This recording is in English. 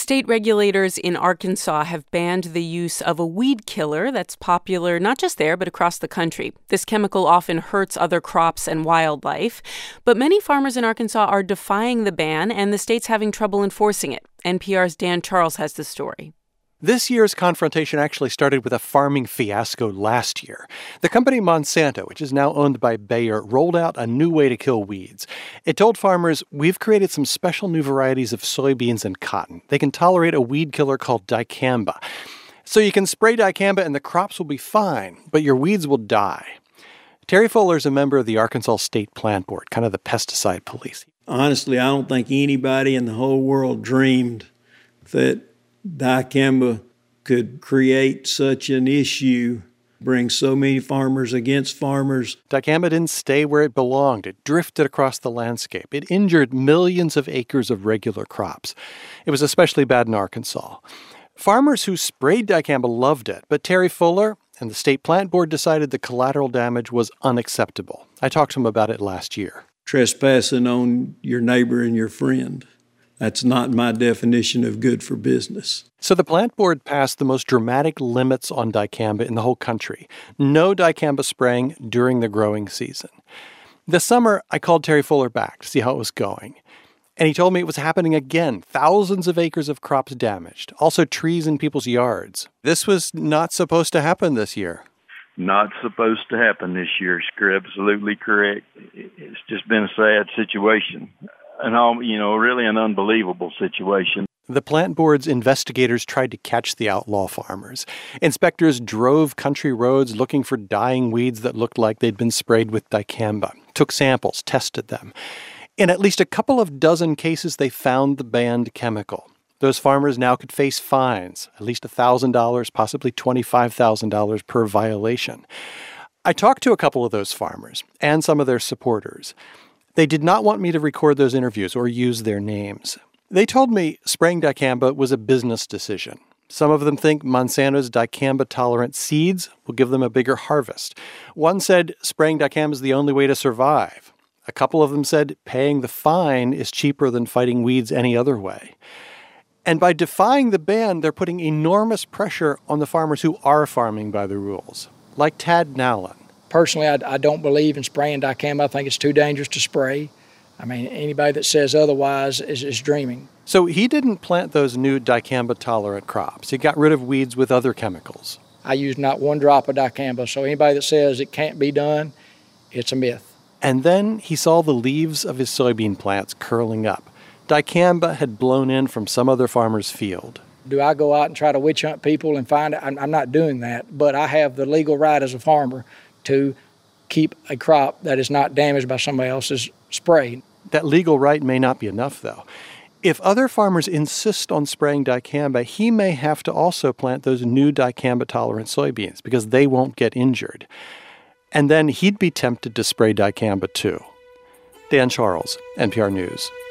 State regulators in Arkansas have banned the use of a weed killer that's popular not just there, but across the country. This chemical often hurts other crops and wildlife. But many farmers in Arkansas are defying the ban, and the state's having trouble enforcing it. NPR's Dan Charles has the story. This year's confrontation actually started with a farming fiasco last year. The company Monsanto, which is now owned by Bayer, rolled out a new way to kill weeds. It told farmers, we've created some special new varieties of soybeans and cotton. They can tolerate a weed killer called dicamba. So you can spray dicamba and the crops will be fine, but your weeds will die. Terry Fuller is a member of the Arkansas State Plant Board, kind of the pesticide police. Honestly, I don't think anybody in the whole world dreamed that dicamba could create such an issue, bring so many farmers against farmers. Dicamba didn't stay where it belonged. It drifted across the landscape. It injured millions of acres of regular crops. It was especially bad in Arkansas. Farmers who sprayed dicamba loved it, but Terry Fuller and the State Plant Board decided the collateral damage was unacceptable. I talked to him about it last year. Trespassing on your neighbor and your friend. That's not my definition of good for business. So the plant board passed the most dramatic limits on dicamba in the whole country. No dicamba spraying during the growing season. This summer, I called Terry Fuller back to see how it was going. And he told me it was happening again. Thousands of acres of crops damaged. Also trees in people's yards. This was not supposed to happen this year. Not supposed to happen this year. You're absolutely correct. It's just been a sad situation. Really an unbelievable situation. The plant board's investigators tried to catch the outlaw farmers. Inspectors drove country roads looking for dying weeds that looked like they'd been sprayed with dicamba, took samples, tested them. In at least a couple of dozen cases, they found the banned chemical. Those farmers now could face fines, at least $1,000, possibly $25,000 per violation. I talked to a couple of those farmers and some of their supporters. They did not want me to record those interviews or use their names. They told me spraying dicamba was a business decision. Some of them think Monsanto's dicamba-tolerant seeds will give them a bigger harvest. One said spraying dicamba is the only way to survive. A couple of them said paying the fine is cheaper than fighting weeds any other way. And by defying the ban, they're putting enormous pressure on the farmers who are farming by the rules, like Tad Nowlin. Personally, I don't believe in spraying dicamba. I think it's too dangerous to spray. I mean, anybody that says otherwise is dreaming. So he didn't plant those new dicamba-tolerant crops. He got rid of weeds with other chemicals. I use not one drop of dicamba, so anybody that says it can't be done, it's a myth. And then he saw the leaves of his soybean plants curling up. Dicamba had blown in from some other farmer's field. Do I go out and try to witch hunt people and find it? I'm not doing that, but I have the legal right as a farmer to keep a crop that is not damaged by somebody else's spray. That legal right may not be enough, though. If other farmers insist on spraying dicamba, he may have to also plant those new dicamba-tolerant soybeans because they won't get injured. And then he'd be tempted to spray dicamba, too. Dan Charles, NPR News.